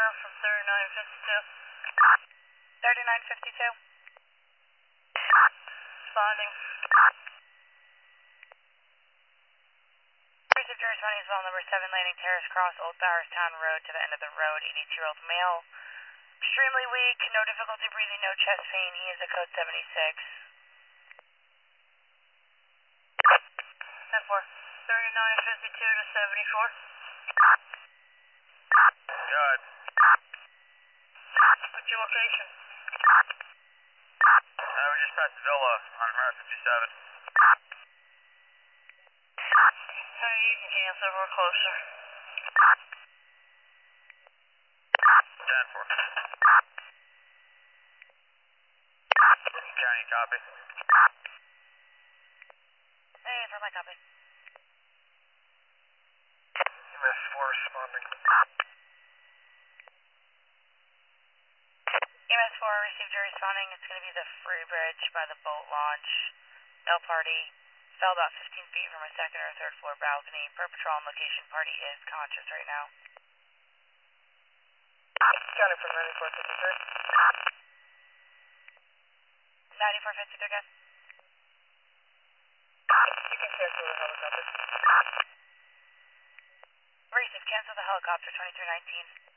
now from 3952. 3952. Responding. Receive Jersey County as well, number 7, Landing Terrace, cross Old Bowerstown Road to the end of the road, 82-year-old male. Extremely weak, no difficulty breathing, no chest pain. He is a code 76. 10-4. 3952 to 74. Good. What's your location? We just passed the Villa on Route 57. Hey, you can cancel, we're closer. 10-4. County, copy. Hey, for my copy. EMS 4 responding. EMS 4 received your responding. It's going to be the Free Bridge by the boat launch. No party. Fell about 15 feet from a second or third floor balcony. Per patrol on location. Party is conscious right now. County from 9453. 9453 again. You can cancel the helicopter. Receive, cancel the helicopter 2319.